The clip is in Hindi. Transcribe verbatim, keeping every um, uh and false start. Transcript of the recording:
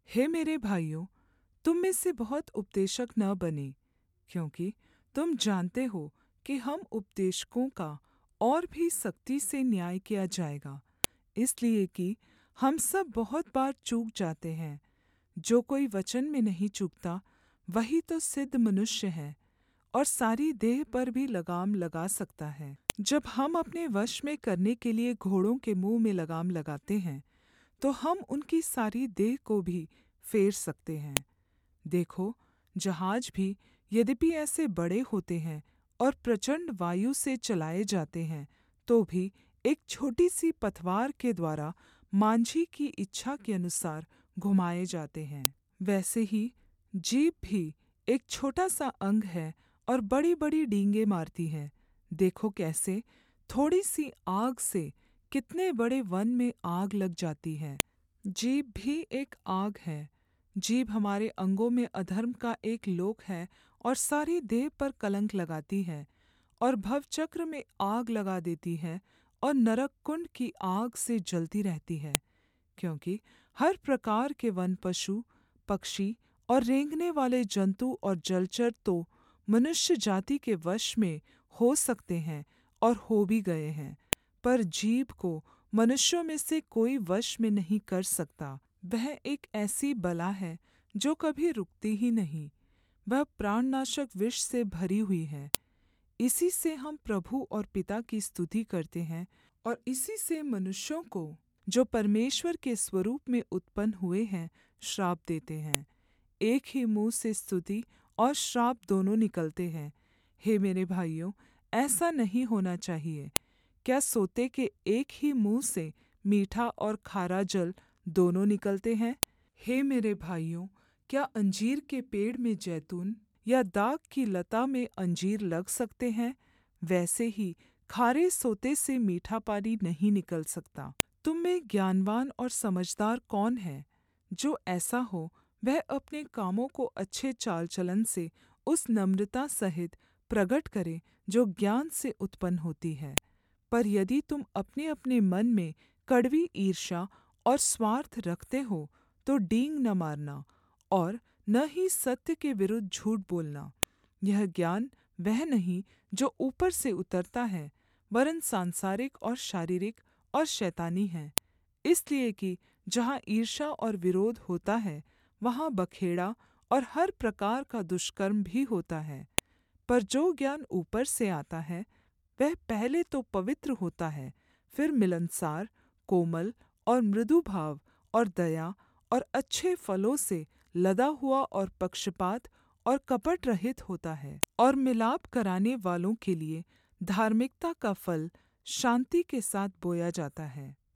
हे मेरे भाइयों, तुम में से बहुत उपदेशक न बने, क्योंकि तुम जानते हो कि हम उपदेशकों का और भी सख्ती से न्याय किया जाएगा, इसलिए कि हम सब बहुत बार चूक जाते हैं। जो कोई वचन में नहीं चूकता, वही तो सिद्ध मनुष्य है और सारी देह पर भी लगाम लगा सकता है। जब हम अपने वश में करने के लिए घोड़ों के मुँह में लगाम लगाते हैं, तो हम उनकी सारी देह को भी फेर सकते हैं। देखो, जहाज भी यद्यपि ऐसे बड़े होते हैं और प्रचंड वायु से चलाए जाते हैं, तो भी एक छोटी सी पतवार के द्वारा मांझी की इच्छा के अनुसार घुमाए जाते हैं। वैसे ही जीभ भी एक छोटा सा अंग है और बड़ी बड़ी डींगे मारती है। देखो कैसे थोड़ी सी आग से कितने बड़े वन में आग लग जाती है। जीभ भी एक आग है। जीभ हमारे अंगों में अधर्म का एक लोक है और सारी देह पर कलंक लगाती है और भवचक्र में आग लगा देती है और नरक कुंड की आग से जलती रहती है। क्योंकि हर प्रकार के वन पशु, पक्षी और रेंगने वाले जंतु और जलचर तो मनुष्य जाति के वश में हो सकते हैं और हो भी गए हैं, पर जीभ को मनुष्यों में से कोई वश में नहीं कर सकता। वह एक ऐसी बला है जो कभी रुकती ही नहीं। वह प्राणनाशक विष से भरी हुई है। इसी से हम प्रभु और पिता की स्तुति करते हैं और इसी से मनुष्यों को, जो परमेश्वर के स्वरूप में उत्पन्न हुए हैं, श्राप देते हैं। एक ही मुँह से स्तुति और श्राप दोनों निकलते हैं। हे मेरे भाइयों, ऐसा नहीं होना चाहिए। क्या सोते के एक ही मुँह से मीठा और खारा जल दोनों निकलते हैं? हे मेरे भाइयों, क्या अंजीर के पेड़ में जैतून या दाख की लता में अंजीर लग सकते हैं? वैसे ही खारे सोते से मीठा पानी नहीं निकल सकता। तुम में ज्ञानवान और समझदार कौन है? जो ऐसा हो, वह अपने कामों को अच्छे चाल चलन से उस नम्रता सहित प्रगट करे जो ज्ञान से उत्पन्न होती है। पर यदि तुम अपने-अपने मन में कड़वी ईर्ष्या और स्वार्थ रखते हो, तो डींग न मारना और न ही सत्य के विरुद्ध झूठ बोलना। यह ज्ञान वह नहीं जो ऊपर से उतरता है, वरन सांसारिक और शारीरिक और शैतानी है। इसलिए कि जहाँ ईर्ष्या और विरोध होता है, वहाँ बखेड़ा और हर प्रकार का दुष्कर्म भी होता है। पर जो ज्ञान ऊपर से आता है, वह पहले तो पवित्र होता है, फिर मिलनसार, कोमल और मृदु भाव और दया और अच्छे फलों से लदा हुआ और पक्षपात और कपट रहित होता है, और मिलाप कराने वालों के लिए धार्मिकता का फल शान्ति के साथ बोया जाता है।